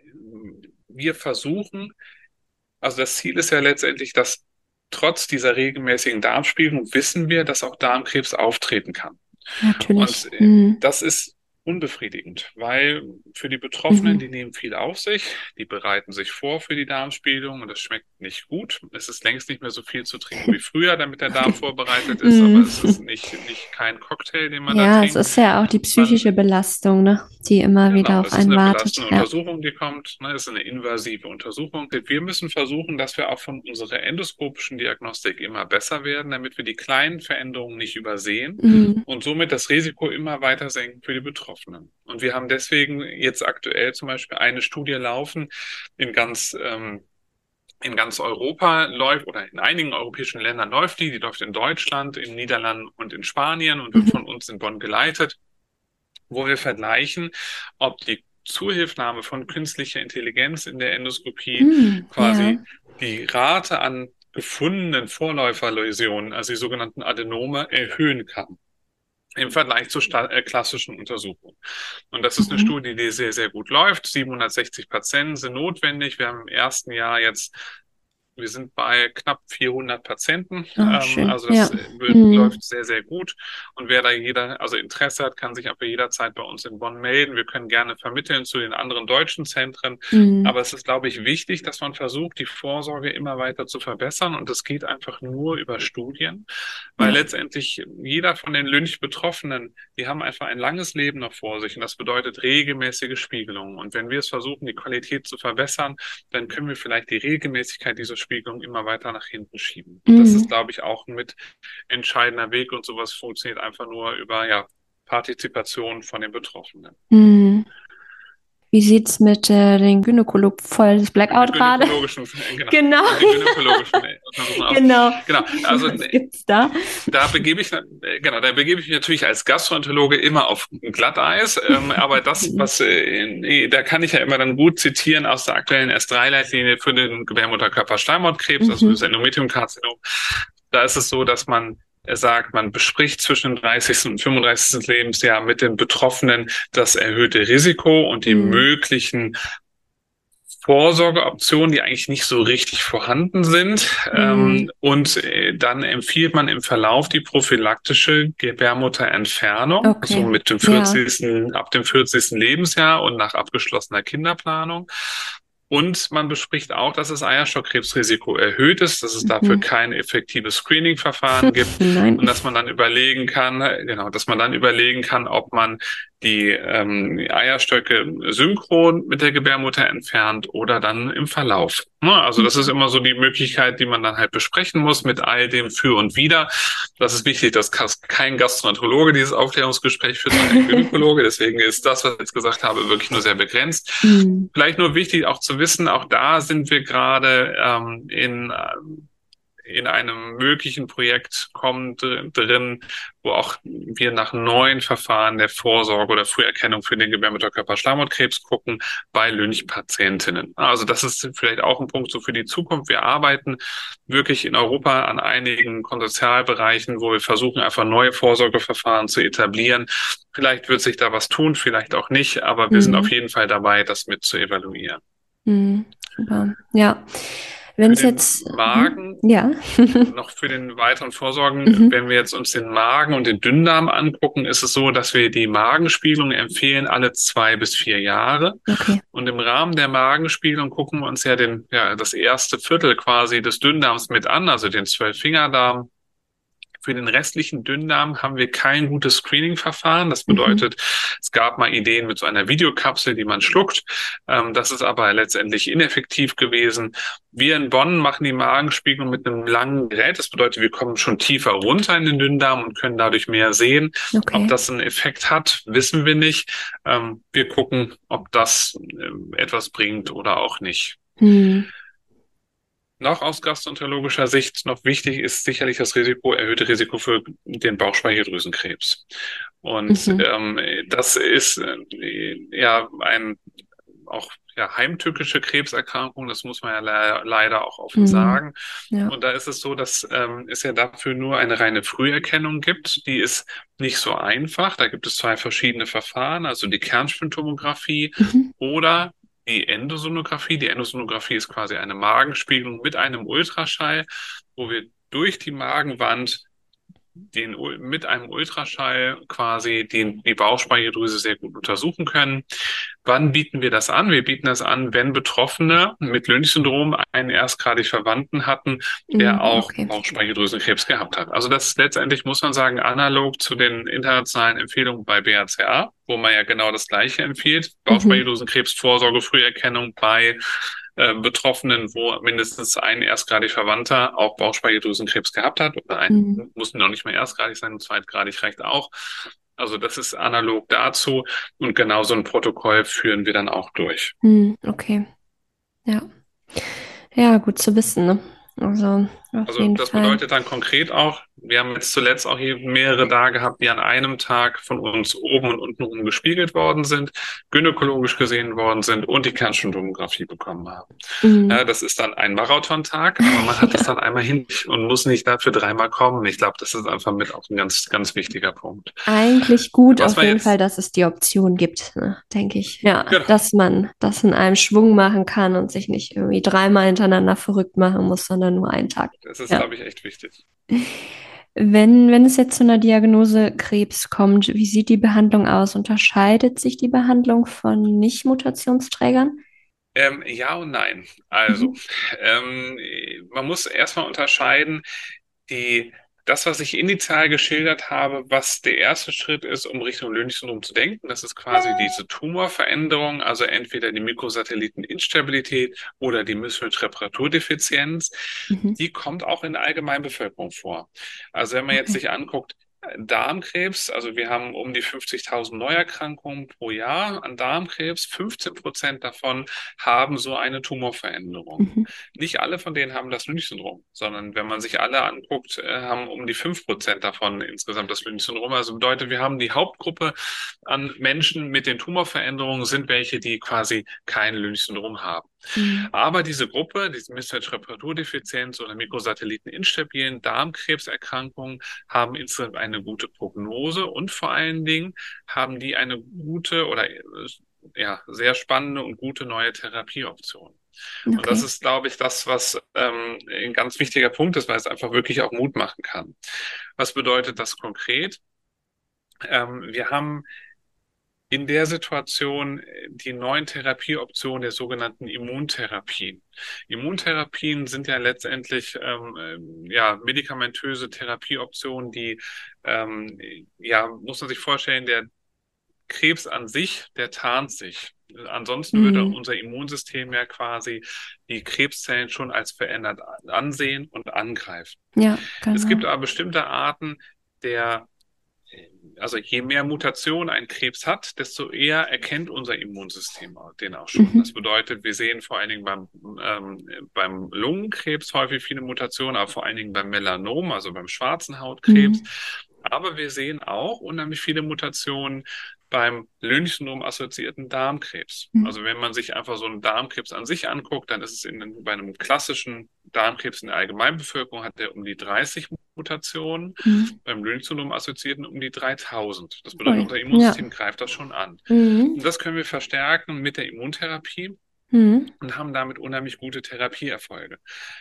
[SPEAKER 2] wir versuchen, also das Ziel ist ja letztendlich, dass trotz dieser regelmäßigen Darmspiegelung wissen wir, dass auch Darmkrebs auftreten kann.
[SPEAKER 1] Natürlich.
[SPEAKER 2] Und äh,
[SPEAKER 1] Mhm.
[SPEAKER 2] das ist unbefriedigend, weil für die Betroffenen, die
[SPEAKER 1] Mhm.
[SPEAKER 2] nehmen viel auf sich, die bereiten sich vor für die Darmspiegelung und das schmeckt nicht gut. Es ist längst nicht mehr so viel zu trinken wie früher, damit der Darm vorbereitet ist, aber
[SPEAKER 1] Mhm.
[SPEAKER 2] es ist nicht, nicht kein Cocktail, den man da
[SPEAKER 1] Ja, es
[SPEAKER 2] trinkt.
[SPEAKER 1] ist ja auch die psychische
[SPEAKER 2] Man,
[SPEAKER 1] Belastung, ne, die immer wieder
[SPEAKER 2] Genau,
[SPEAKER 1] auf
[SPEAKER 2] es ist
[SPEAKER 1] einen
[SPEAKER 2] eine
[SPEAKER 1] wartet.
[SPEAKER 2] belastende
[SPEAKER 1] Ja.
[SPEAKER 2] Untersuchung, die kommt. Ne, es ist eine invasive Untersuchung. Wir müssen versuchen, dass wir auch von unserer endoskopischen Diagnostik immer besser werden, damit wir die kleinen Veränderungen nicht übersehen
[SPEAKER 1] Mhm.
[SPEAKER 2] und somit das Risiko immer weiter senken für die Betroffenen. Und wir haben deswegen jetzt aktuell zum Beispiel eine Studie laufen in ganz ähm, in ganz Europa läuft oder in einigen europäischen Ländern läuft die. Die läuft in Deutschland, in den Niederlanden und in Spanien und wird
[SPEAKER 1] Mhm.
[SPEAKER 2] von uns in Bonn geleitet, wo wir vergleichen, ob die Zuhilfnahme von künstlicher Intelligenz in der Endoskopie
[SPEAKER 1] Mhm. Ja.
[SPEAKER 2] quasi die Rate an gefundenen Vorläuferläsionen, also die sogenannten Adenome, erhöhen kann im Vergleich zur äh, klassischen Untersuchung. Und das ist eine
[SPEAKER 1] Mhm.
[SPEAKER 2] Studie, die sehr, sehr gut läuft. siebenhundertsechzig Patienten sind notwendig. Wir haben im ersten Jahr jetzt wir sind bei knapp vierhundert Patienten.
[SPEAKER 1] Oh,
[SPEAKER 2] Ähm,
[SPEAKER 1] schön.
[SPEAKER 2] also
[SPEAKER 1] Ja.
[SPEAKER 2] das wird,
[SPEAKER 1] Mhm.
[SPEAKER 2] läuft sehr, sehr gut. Und wer da jeder, also Interesse hat, kann sich aber jederzeit bei uns in Bonn melden. Wir können gerne vermitteln zu den anderen deutschen Zentren.
[SPEAKER 1] Mhm.
[SPEAKER 2] Aber es ist, glaube ich, wichtig, dass man versucht, die Vorsorge immer weiter zu verbessern. Und das geht einfach nur über Studien, weil
[SPEAKER 1] Ja.
[SPEAKER 2] letztendlich jeder von den Lynch-Betroffenen, die haben einfach ein langes Leben noch vor sich. Und das bedeutet regelmäßige Spiegelungen. Und wenn wir es versuchen, die Qualität zu verbessern, dann können wir vielleicht die Regelmäßigkeit dieser Spiegelung immer weiter nach hinten schieben. Und das ist,
[SPEAKER 1] Mhm.
[SPEAKER 2] glaube ich, auch ein mit entscheidender Weg und sowas funktioniert einfach nur über ja, Partizipation von den Betroffenen.
[SPEAKER 1] Mhm. Wie sieht's mit äh, den Gynäkolog voll das
[SPEAKER 2] Mit
[SPEAKER 1] Blackout gerade?
[SPEAKER 2] gynäkologischen, genau,
[SPEAKER 1] Genau.
[SPEAKER 2] mit den gynäkologischen Untersuchungen aus.
[SPEAKER 1] Genau.
[SPEAKER 2] Genau, also
[SPEAKER 1] Was gibt's da?
[SPEAKER 2] da begebe ich, genau, da begebe ich mich natürlich als Gastroenterologe immer auf Glatteis, ähm, aber das, was, äh, da kann ich ja immer dann gut zitieren aus der aktuellen S drei Leitlinie für den Gebärmutterkörperschleimhautkrebs, also das
[SPEAKER 1] Mhm.
[SPEAKER 2] Endometriumkarzinom. Da ist es so, dass man sagt, man bespricht zwischen dem dreißigsten und fünfunddreißigsten Lebensjahr mit den Betroffenen das erhöhte Risiko und die
[SPEAKER 1] Mhm.
[SPEAKER 2] möglichen Vorsorgeoptionen, die eigentlich nicht so richtig vorhanden sind.
[SPEAKER 1] Mhm.
[SPEAKER 2] Ähm, und äh, dann empfiehlt man im Verlauf die prophylaktische Gebärmutterentfernung,
[SPEAKER 1] Okay.
[SPEAKER 2] so mit dem
[SPEAKER 1] Ja.
[SPEAKER 2] vierzigsten ab dem vierzigsten Lebensjahr und nach abgeschlossener Kinderplanung. Und man bespricht auch, dass das Eierstockkrebsrisiko erhöht ist, dass es dafür
[SPEAKER 1] Mhm.
[SPEAKER 2] kein effektives Screening-Verfahren gibt
[SPEAKER 1] Nein.
[SPEAKER 2] und dass man dann überlegen kann, genau, dass man dann überlegen kann, ob man die ähm, Eierstöcke synchron mit der Gebärmutter entfernt oder dann im Verlauf. Ja, also das ist immer so die Möglichkeit, die man dann halt besprechen muss mit all dem Für und Wider. Das ist wichtig, dass kein Gastroenterologe dieses Aufklärungsgespräch führt, sondern ein Gynäkologe. Deswegen ist das, was ich jetzt gesagt habe, wirklich nur sehr begrenzt.
[SPEAKER 1] Mhm.
[SPEAKER 2] Vielleicht nur wichtig auch zu wissen, auch da sind wir gerade ähm, in in einem möglichen Projekt kommen dr- drin, wo auch wir nach neuen Verfahren der Vorsorge oder Früherkennung für den Gebärmutterkörperschleimhautkrebs gucken bei Lynch-Patientinnen. Also das ist vielleicht auch ein Punkt so für die Zukunft. Wir arbeiten wirklich in Europa an einigen Konsortialbereichen, wo wir versuchen, einfach neue Vorsorgeverfahren zu etablieren. Vielleicht wird sich da was tun, vielleicht auch nicht, aber wir sind auf
[SPEAKER 1] Mhm.
[SPEAKER 2] jeden Fall dabei, das mit zu evaluieren.
[SPEAKER 1] Mhm. Super. Ja. Wenn
[SPEAKER 2] Für
[SPEAKER 1] es
[SPEAKER 2] den
[SPEAKER 1] jetzt, mhm.
[SPEAKER 2] Magen,
[SPEAKER 1] Ja.
[SPEAKER 2] noch für den weiteren Vorsorgen,
[SPEAKER 1] Mhm.
[SPEAKER 2] wenn wir jetzt uns den Magen und den Dünndarm angucken, ist es so, dass wir die Magenspiegelung empfehlen alle zwei bis vier Jahre.
[SPEAKER 1] Okay.
[SPEAKER 2] Und im Rahmen der Magenspiegelung gucken wir uns ja den, ja, das erste Viertel quasi des Dünndarms mit an, also den Zwölffingerdarm. Für den restlichen Dünndarm haben wir kein gutes Screening-Verfahren. Das
[SPEAKER 1] Mhm.
[SPEAKER 2] bedeutet, es gab mal Ideen mit so einer Videokapsel, die man schluckt. Ähm, das ist aber letztendlich ineffektiv gewesen. Wir in Bonn machen die Magenspiegelung mit einem langen Gerät. Das bedeutet, wir kommen schon tiefer runter in den Dünndarm und können dadurch mehr sehen. Ob
[SPEAKER 1] Okay.
[SPEAKER 2] das einen Effekt hat, wissen wir nicht. Ähm, wir gucken, ob das ähm, etwas bringt oder auch nicht.
[SPEAKER 1] Mhm.
[SPEAKER 2] Noch aus gastroenterologischer Sicht noch wichtig ist sicherlich das Risiko, erhöhte Risiko für den Bauchspeicheldrüsenkrebs. Und
[SPEAKER 1] Mhm.
[SPEAKER 2] ähm, das ist äh, ja ein auch ja, heimtückische Krebserkrankung, das muss man ja le leider auch offen
[SPEAKER 1] Mhm.
[SPEAKER 2] sagen.
[SPEAKER 1] Ja.
[SPEAKER 2] Und da ist es so, dass ähm, es ja dafür nur eine reine Früherkennung gibt. Die ist nicht so einfach. Da gibt es zwei verschiedene Verfahren, also die Kernspintomographie
[SPEAKER 1] Mhm.
[SPEAKER 2] oder die Endosonographie. Die Endosonographie ist quasi eine Magenspiegelung mit einem Ultraschall, wo wir durch die Magenwand den, mit einem Ultraschall quasi den, die Bauchspeicheldrüse sehr gut untersuchen können. Wann bieten wir das an? Wir bieten das an, wenn Betroffene mit Lynch-Syndrom einen erstgradig Verwandten hatten, der
[SPEAKER 1] Mhm.
[SPEAKER 2] auch
[SPEAKER 1] Okay.
[SPEAKER 2] Bauchspeicheldrüsenkrebs gehabt hat. Also das ist letztendlich, muss man sagen, analog zu den internationalen Empfehlungen bei B R C A, wo man ja genau das Gleiche empfiehlt.
[SPEAKER 1] Mhm.
[SPEAKER 2] Bauchspeicheldrüsenkrebs, Vorsorge, Früherkennung bei äh, Betroffenen, wo mindestens ein erstgradig Verwandter auch Bauchspeicheldrüsenkrebs gehabt hat. Oder ein,
[SPEAKER 1] Mhm.
[SPEAKER 2] muss noch nicht mal erstgradig sein, zweitgradig reicht auch. Also das ist analog dazu und genau so ein Protokoll führen wir dann auch durch.
[SPEAKER 1] Mhm. Okay. Ja. Ja, gut zu wissen, ne? Also auf
[SPEAKER 2] Also
[SPEAKER 1] jeden
[SPEAKER 2] das
[SPEAKER 1] Fall.
[SPEAKER 2] bedeutet dann konkret auch, wir haben jetzt zuletzt auch hier mehrere da gehabt, die an einem Tag von uns oben und unten rum gespiegelt worden sind, gynäkologisch gesehen worden sind und die Kernspintomographie bekommen haben.
[SPEAKER 1] Mhm.
[SPEAKER 2] Ja, das ist dann ein Marathontag, aber man hat es
[SPEAKER 1] Ja.
[SPEAKER 2] dann einmal hin und muss nicht dafür dreimal kommen. Ich glaube, das ist einfach mit auch ein ganz, ganz wichtiger Punkt.
[SPEAKER 1] Eigentlich gut
[SPEAKER 2] Was
[SPEAKER 1] auf
[SPEAKER 2] man
[SPEAKER 1] jeden Fall,
[SPEAKER 2] jetzt,
[SPEAKER 1] dass es die Option gibt, ne, denke ich. Ja,
[SPEAKER 2] genau,
[SPEAKER 1] dass man das in einem Schwung machen kann und sich nicht irgendwie dreimal hintereinander verrückt machen muss, sondern nur einen Tag.
[SPEAKER 2] das ist,
[SPEAKER 1] Ja.
[SPEAKER 2] glaube ich, echt wichtig.
[SPEAKER 1] Wenn, wenn es jetzt zu einer Diagnose Krebs kommt, wie sieht die Behandlung aus? Unterscheidet sich die Behandlung von Nicht-Mutationsträgern?
[SPEAKER 2] Ähm, ja und nein. Also,
[SPEAKER 1] Mhm.
[SPEAKER 2] ähm, man muss erstmal unterscheiden, die, das, was ich initial geschildert habe, was der erste Schritt ist, um Richtung Lynch-Syndrom zu denken, das ist quasi diese Tumorveränderung, also entweder die Mikrosatelliteninstabilität oder die Mismatch-Reparaturdefizienz.
[SPEAKER 1] Mhm.
[SPEAKER 2] Die kommt auch in der Allgemeinbevölkerung vor. Also wenn man jetzt
[SPEAKER 1] Okay.
[SPEAKER 2] sich anguckt, Darmkrebs, also wir haben um die fünfzigtausend Neuerkrankungen pro Jahr an Darmkrebs. fünfzehn Prozent davon haben so eine Tumorveränderung.
[SPEAKER 1] Mhm.
[SPEAKER 2] Nicht alle von denen haben das Lynch-Syndrom, sondern wenn man sich alle anguckt, äh, haben um die fünf Prozent davon insgesamt das Lynch-Syndrom. Also bedeutet, wir haben die Hauptgruppe an Menschen mit den Tumorveränderungen sind welche, die quasi kein Lynch-Syndrom haben.
[SPEAKER 1] Mhm.
[SPEAKER 2] Aber diese Gruppe, diese Mismatch-Reparaturdefizienz oder Mikrosatelliten-instabilen Darmkrebserkrankungen, haben insgesamt eine gute Prognose und vor allen Dingen haben die eine gute oder äh, ja, sehr spannende und gute neue Therapieoption. Und das
[SPEAKER 1] Okay.
[SPEAKER 2] ist, glaube ich, das, was ähm, ein ganz wichtiger Punkt ist, weil es einfach wirklich auch Mut machen kann. Was bedeutet das konkret? Ähm, wir haben in der Situation äh, die neuen Therapieoptionen der sogenannten Immuntherapien. Immuntherapien sind ja letztendlich ähm, äh, ja, medikamentöse Therapieoptionen, die, ähm, ja, muss man sich vorstellen, der Krebs an sich, der tarnt sich. Ansonsten würde
[SPEAKER 1] Mhm.
[SPEAKER 2] unser Immunsystem ja quasi die Krebszellen schon als verändert ansehen und angreifen.
[SPEAKER 1] Ja,
[SPEAKER 2] Es gibt
[SPEAKER 1] genau.
[SPEAKER 2] aber bestimmte Arten der Also je mehr Mutation ein Krebs hat, desto eher erkennt unser Immunsystem den auch schon. Das
[SPEAKER 1] Mhm.
[SPEAKER 2] bedeutet, wir sehen vor allen Dingen beim, ähm, beim Lungenkrebs häufig viele Mutationen, aber vor allen Dingen beim Melanom, also beim schwarzen Hautkrebs.
[SPEAKER 1] Mhm.
[SPEAKER 2] Aber wir sehen auch unheimlich viele Mutationen beim Lynch-Syndrom-assoziierten Darmkrebs.
[SPEAKER 1] Mhm.
[SPEAKER 2] Also wenn man sich einfach so einen Darmkrebs an sich anguckt, dann ist es in, bei einem klassischen Darmkrebs in der Allgemeinbevölkerung hat der um die dreißig Mutationen,
[SPEAKER 1] Mhm.
[SPEAKER 2] beim Lynch-Syndrom-assoziierten um die dreitausend. Das bedeutet,
[SPEAKER 1] Ui.
[SPEAKER 2] unser
[SPEAKER 1] Ja.
[SPEAKER 2] Immunsystem greift das schon an.
[SPEAKER 1] Mhm.
[SPEAKER 2] Und das können wir verstärken mit der Immuntherapie
[SPEAKER 1] Mhm.
[SPEAKER 2] und haben damit unheimlich gute Therapieerfolge.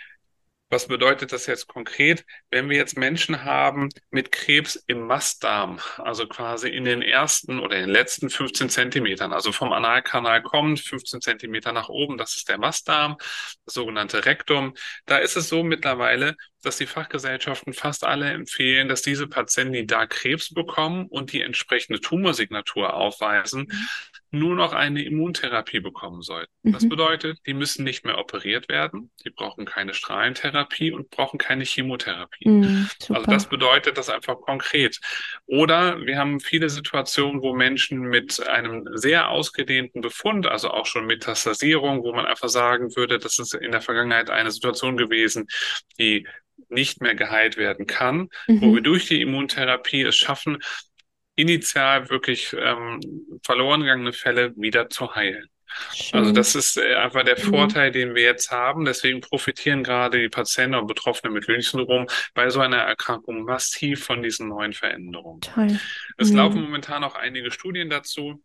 [SPEAKER 2] Was bedeutet das jetzt konkret? Wenn wir jetzt Menschen haben mit Krebs im Mastdarm, also quasi in den ersten oder in den letzten fünfzehn Zentimetern, also vom Analkanal kommend, fünfzehn Zentimeter nach oben, das ist der Mastdarm, das sogenannte Rektum. Da ist es so mittlerweile, dass die Fachgesellschaften fast alle empfehlen, dass diese Patienten, die da Krebs bekommen und die entsprechende Tumorsignatur aufweisen, nur noch eine Immuntherapie bekommen sollten. Das
[SPEAKER 1] Mhm.
[SPEAKER 2] bedeutet, die müssen nicht mehr operiert werden, die brauchen keine Strahlentherapie und brauchen keine Chemotherapie.
[SPEAKER 1] Mhm.
[SPEAKER 2] Also
[SPEAKER 1] Super.
[SPEAKER 2] das bedeutet das einfach konkret. Oder wir haben viele Situationen, wo Menschen mit einem sehr ausgedehnten Befund, also auch schon Metastasierung, wo man einfach sagen würde, das ist in der Vergangenheit eine Situation gewesen, die nicht mehr geheilt werden kann, wo wir
[SPEAKER 1] Mhm.
[SPEAKER 2] durch die Immuntherapie es schaffen, initial wirklich ähm, verloren gegangene Fälle wieder zu heilen. Also
[SPEAKER 1] Schön.
[SPEAKER 2] das ist äh, einfach der
[SPEAKER 1] Mhm.
[SPEAKER 2] Vorteil, den wir jetzt haben. Deswegen profitieren gerade die Patienten und Betroffenen mit Lynch-Syndrom bei so einer Erkrankung massiv von diesen neuen Veränderungen.
[SPEAKER 1] Toll.
[SPEAKER 2] Es laufen
[SPEAKER 1] Mhm.
[SPEAKER 2] momentan auch einige Studien dazu.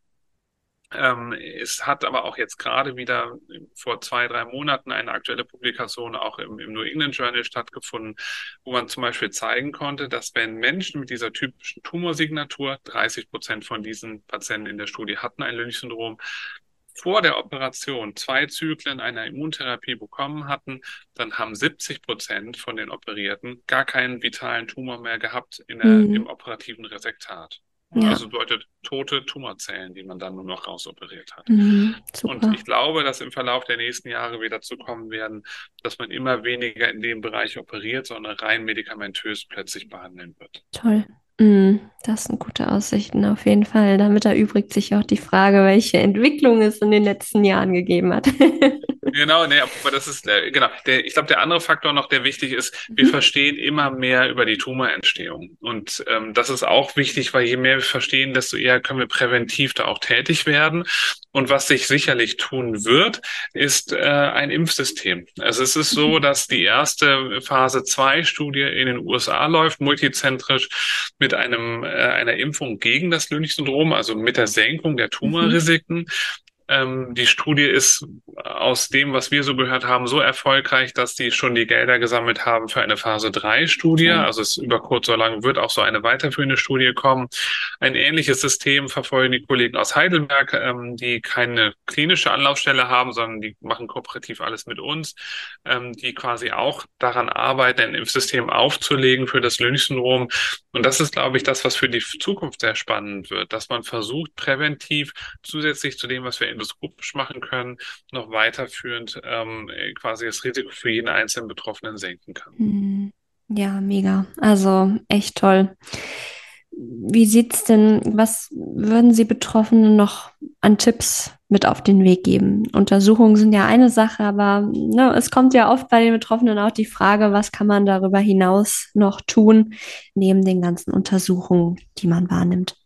[SPEAKER 2] Ähm, es hat aber auch jetzt gerade wieder vor zwei, drei Monaten eine aktuelle Publikation auch im, im New England Journal stattgefunden, wo man zum Beispiel zeigen konnte, dass wenn Menschen mit dieser typischen Tumorsignatur, dreißig Prozent von diesen Patienten in der Studie hatten ein Lynch-Syndrom, vor der Operation zwei Zyklen einer Immuntherapie bekommen hatten, dann haben siebzig Prozent von den Operierten gar keinen vitalen Tumor mehr gehabt in der,
[SPEAKER 1] Mhm.
[SPEAKER 2] im operativen Resektat.
[SPEAKER 1] Ja.
[SPEAKER 2] Also bedeutet tote Tumorzellen, die man dann nur noch rausoperiert hat.
[SPEAKER 1] Mhm.
[SPEAKER 2] Und
[SPEAKER 1] Super.
[SPEAKER 2] ich glaube, dass im Verlauf der nächsten Jahre wir dazu kommen werden, dass man immer weniger in dem Bereich operiert, sondern rein medikamentös plötzlich behandeln wird.
[SPEAKER 1] Toll. Mm, das sind gute Aussichten auf jeden Fall. Damit erübrigt sich auch die Frage, welche Entwicklung es in den letzten Jahren gegeben hat.
[SPEAKER 2] Genau, nee, aber das ist, äh, genau, der, ich glaube, der andere Faktor noch, der wichtig ist, wir
[SPEAKER 1] Mhm.
[SPEAKER 2] verstehen immer mehr über die Tumorentstehung. Und ähm, das ist auch wichtig, weil je mehr wir verstehen, desto eher können wir präventiv da auch tätig werden. Und was sich sicherlich tun wird, ist äh, ein Impfsystem. Also es ist so, dass die erste Phase zwei Studie in den U S A läuft, multizentrisch mit einem, äh, einer Impfung gegen das Lynch-Syndrom, also mit der Senkung der
[SPEAKER 1] Mhm.
[SPEAKER 2] Tumorrisiken. Ähm, die Studie ist aus dem, was wir so gehört haben, so erfolgreich, dass die schon die Gelder gesammelt haben für eine Phase drei Studie.
[SPEAKER 1] Toll.
[SPEAKER 2] Also es über kurz oder lang wird auch so eine weiterführende Studie kommen. Ein ähnliches System verfolgen die Kollegen aus Heidelberg, ähm, die keine klinische Anlaufstelle haben, sondern die machen kooperativ alles mit uns, ähm, die quasi auch daran arbeiten, ein Impfsystem aufzulegen für das Lynch-Syndrom. Und das ist, glaube ich, das, was für die Zukunft sehr spannend wird, dass man versucht, präventiv zusätzlich zu dem, was wir endoskopisch machen können, noch weiterführend ähm, quasi das Risiko für jeden einzelnen Betroffenen senken kann.
[SPEAKER 1] Mm, ja, mega. Also echt toll. Wie sieht's denn, was würden Sie Betroffenen noch an Tipps mit auf den Weg geben? Untersuchungen sind ja eine Sache, aber ne, es kommt ja oft bei den Betroffenen auch die Frage, was kann man darüber hinaus noch tun, neben den ganzen Untersuchungen, die man wahrnimmt?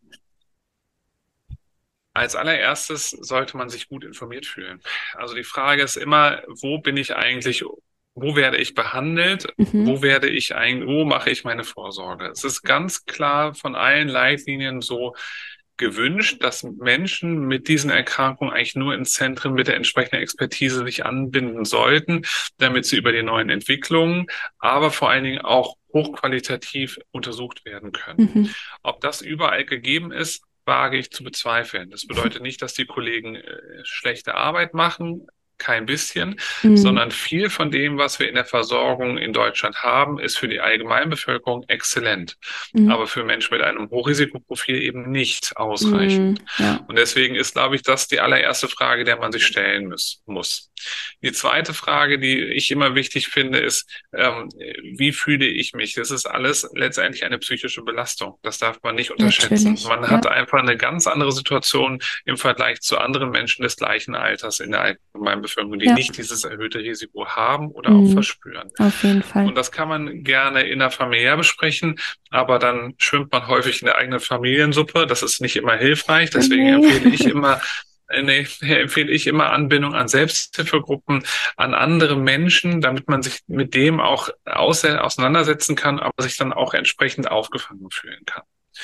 [SPEAKER 2] Als allererstes sollte man sich gut informiert fühlen. Also die Frage ist immer, wo bin ich eigentlich, wo werde ich behandelt?
[SPEAKER 1] Mhm.
[SPEAKER 2] Wo werde ich ein, wo mache ich meine Vorsorge? Es ist ganz klar von allen Leitlinien so gewünscht, dass Menschen mit diesen Erkrankungen eigentlich nur in Zentren mit der entsprechenden Expertise sich anbinden sollten, damit sie über die neuen Entwicklungen, aber vor allen Dingen auch hochqualitativ untersucht werden können.
[SPEAKER 1] Mhm.
[SPEAKER 2] Ob das überall gegeben ist, wage ich zu bezweifeln. Das bedeutet nicht, dass die Kollegen äh, schlechte Arbeit machen. kein bisschen,
[SPEAKER 1] Mhm.
[SPEAKER 2] sondern viel von dem, was wir in der Versorgung in Deutschland haben, ist für die Allgemeinbevölkerung exzellent,
[SPEAKER 1] Mhm.
[SPEAKER 2] aber für Menschen mit einem Hochrisikoprofil eben nicht
[SPEAKER 1] Mhm.
[SPEAKER 2] ausreichend.
[SPEAKER 1] Ja,
[SPEAKER 2] Und deswegen ist, glaube ich, das die allererste Frage, der man sich stellen muss. muss. Die zweite Frage, die ich immer wichtig finde, ist, ähm, wie fühle ich mich? Das ist alles letztendlich eine psychische Belastung. Das darf man nicht unterschätzen.
[SPEAKER 1] natürlich.
[SPEAKER 2] Man
[SPEAKER 1] Ja,
[SPEAKER 2] hat einfach eine ganz andere Situation im Vergleich zu anderen Menschen des gleichen Alters in der allgemeinen Bevölkerung, die
[SPEAKER 1] ja.
[SPEAKER 2] nicht dieses erhöhte Risiko haben oder auch
[SPEAKER 1] Mhm.
[SPEAKER 2] verspüren.
[SPEAKER 1] Auf jeden Fall.
[SPEAKER 2] Und das kann man gerne innerfamiliär besprechen, aber dann schwimmt man häufig in der eigenen Familiensuppe. Das ist nicht immer hilfreich. Deswegen
[SPEAKER 1] Nee.
[SPEAKER 2] empfehle ich immer, äh, nee, empfehle ich immer Anbindung an Selbsthilfegruppen, an andere Menschen, damit man sich mit dem auch aus auseinandersetzen kann, aber sich dann auch entsprechend aufgefangen fühlen kann.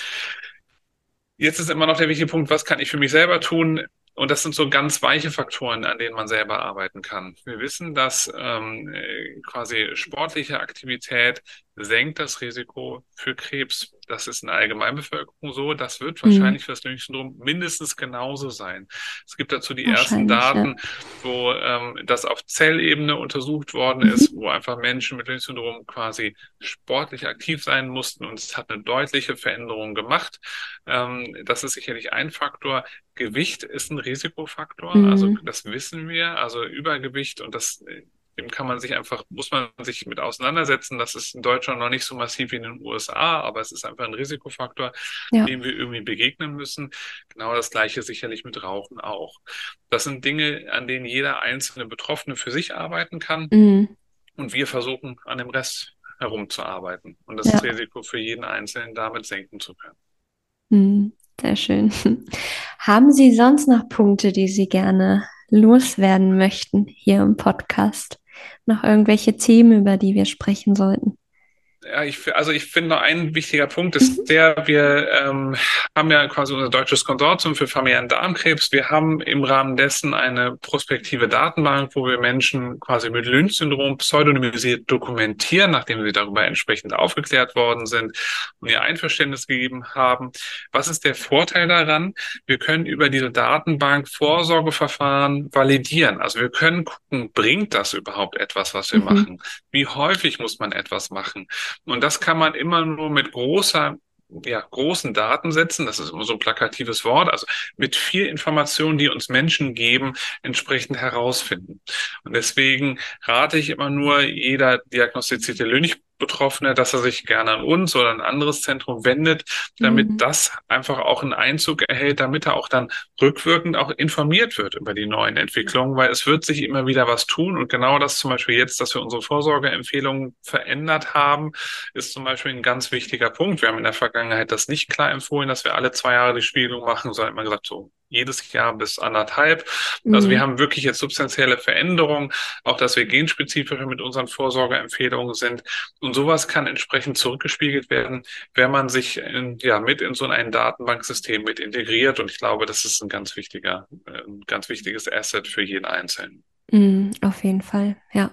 [SPEAKER 2] Jetzt ist immer noch der wichtige Punkt, was kann ich für mich selber tun? Und das sind so ganz weiche Faktoren, an denen man selber arbeiten kann. Wir wissen, dass ähm, äh, quasi sportliche Aktivität senkt das Risiko für Krebs. Das ist in der Allgemeinbevölkerung so. Das wird
[SPEAKER 1] Mhm.
[SPEAKER 2] wahrscheinlich für das Lynch-Syndrom mindestens genauso sein. Es gibt dazu die ersten
[SPEAKER 1] Wahrscheinlich, ja.
[SPEAKER 2] Daten, wo ähm, das auf Zellebene untersucht worden ist,
[SPEAKER 1] Mhm.
[SPEAKER 2] wo einfach Menschen mit Lynch-Syndrom quasi sportlich aktiv sein mussten und es hat eine deutliche Veränderung gemacht. Ähm, das ist sicherlich ein Faktor. Gewicht ist ein Risikofaktor, also
[SPEAKER 1] Mhm.
[SPEAKER 2] das wissen wir, also Übergewicht und das, dem kann man sich einfach, muss man sich mit auseinandersetzen. Das ist in Deutschland noch nicht so massiv wie in den U S A, aber es ist einfach ein Risikofaktor,
[SPEAKER 1] Ja.
[SPEAKER 2] dem wir irgendwie begegnen müssen. Genau das Gleiche sicherlich mit Rauchen auch. Das sind Dinge, an denen jeder einzelne Betroffene für sich arbeiten kann
[SPEAKER 1] Mhm.
[SPEAKER 2] und wir versuchen, an dem Rest herumzuarbeiten und das
[SPEAKER 1] Ja.
[SPEAKER 2] Risiko für jeden Einzelnen damit senken zu können.
[SPEAKER 1] Mhm. Sehr schön. Haben Sie sonst noch Punkte, die Sie gerne loswerden möchten hier im Podcast? Noch irgendwelche Themen, über die wir sprechen sollten?
[SPEAKER 2] Ja, ich, also ich finde, ein wichtiger Punkt ist
[SPEAKER 1] Mhm.
[SPEAKER 2] der, wir ähm, haben ja quasi unser deutsches Konsortium für familiären Darmkrebs. Wir haben im Rahmen dessen eine prospektive Datenbank, wo wir Menschen quasi mit Lynch-Syndrom pseudonymisiert dokumentieren, nachdem sie darüber entsprechend aufgeklärt worden sind und ihr Einverständnis gegeben haben. Was ist der Vorteil daran? Wir können über diese Datenbank Vorsorgeverfahren validieren. Also wir können gucken, bringt das überhaupt etwas, was wir
[SPEAKER 1] Mhm.
[SPEAKER 2] machen? Wie häufig muss man etwas machen? Und das kann man immer nur mit großer, ja, großen Datensätzen, das ist immer so ein plakatives Wort, also mit viel Information, die uns Menschen geben, entsprechend herausfinden. Und deswegen rate ich immer nur jeder diagnostizierte Lynch-Betroffene, dass er sich gerne an uns oder ein anderes Zentrum wendet, damit
[SPEAKER 1] Mhm.
[SPEAKER 2] das einfach auch einen Einzug erhält, damit er auch dann rückwirkend auch informiert wird über die neuen Entwicklungen, weil es wird sich immer wieder was tun. Und genau das zum Beispiel jetzt, dass wir unsere Vorsorgeempfehlungen verändert haben, ist zum Beispiel ein ganz wichtiger Punkt. Wir haben in der Vergangenheit das nicht klar empfohlen, dass wir alle zwei Jahre die Spiegelung machen, sondern immer gesagt, so jedes Jahr bis anderthalb. Also wir
[SPEAKER 1] Mhm.
[SPEAKER 2] haben wirklich jetzt substanzielle Veränderungen, auch dass wir genspezifischer mit unseren Vorsorgeempfehlungen sind. Und sowas kann entsprechend zurückgespiegelt werden, wenn man sich in, ja, mit in so ein Datenbanksystem mit integriert. Und ich glaube, das ist ein ganz wichtiger, ein ganz wichtiges Asset für jeden Einzelnen.
[SPEAKER 1] Mhm. Auf jeden Fall, ja.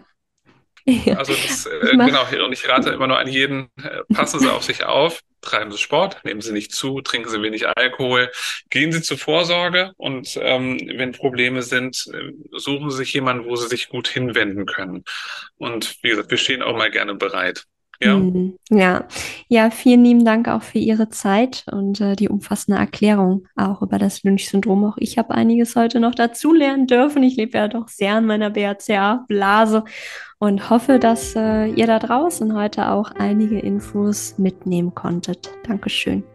[SPEAKER 1] Ja.
[SPEAKER 2] Also das,
[SPEAKER 1] Ich
[SPEAKER 2] äh,
[SPEAKER 1] mache.
[SPEAKER 2] genau, und ich rate immer nur an jeden, äh, passen Sie auf sich auf, treiben Sie Sport, nehmen Sie nicht zu, trinken Sie wenig Alkohol, gehen Sie zur Vorsorge und ähm, wenn Probleme sind, äh, suchen Sie sich jemanden, wo Sie sich gut hinwenden können. Und wie gesagt, wir stehen auch mal gerne bereit. Ja,
[SPEAKER 1] Mhm. Ja, ja, vielen lieben Dank auch für Ihre Zeit und äh, die umfassende Erklärung auch über das Lynch-Syndrom. Auch ich habe einiges heute noch dazulernen dürfen. Ich lebe ja doch sehr in meiner B R C A-Blase und hoffe, dass äh, ihr da draußen heute auch einige Infos mitnehmen konntet. Dankeschön.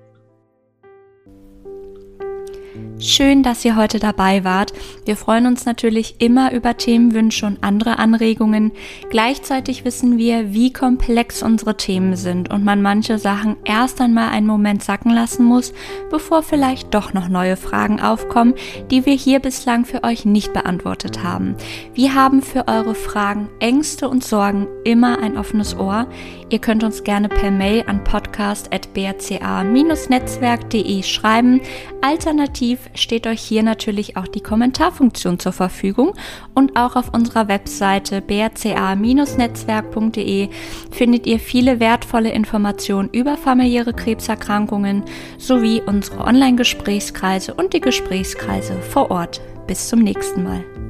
[SPEAKER 1] Schön, dass ihr heute dabei wart. Wir freuen uns natürlich immer über Themenwünsche und andere Anregungen. Gleichzeitig wissen wir, wie komplex unsere Themen sind und man manche Sachen erst einmal einen Moment sacken lassen muss, bevor vielleicht doch noch neue Fragen aufkommen, die wir hier bislang für euch nicht beantwortet haben. Wir haben für eure Fragen, Ängste und Sorgen immer ein offenes Ohr. Ihr könnt uns gerne per Mail an podcast at b r c a Bindestrich netzwerk punkt d e schreiben. Alternativ steht euch hier natürlich auch die Kommentarfunktion zur Verfügung und auch auf unserer Webseite b r c a Bindestrich netzwerk punkt d e findet ihr viele wertvolle Informationen über familiäre Krebserkrankungen sowie unsere Online-Gesprächskreise und die Gesprächskreise vor Ort. Bis zum nächsten Mal.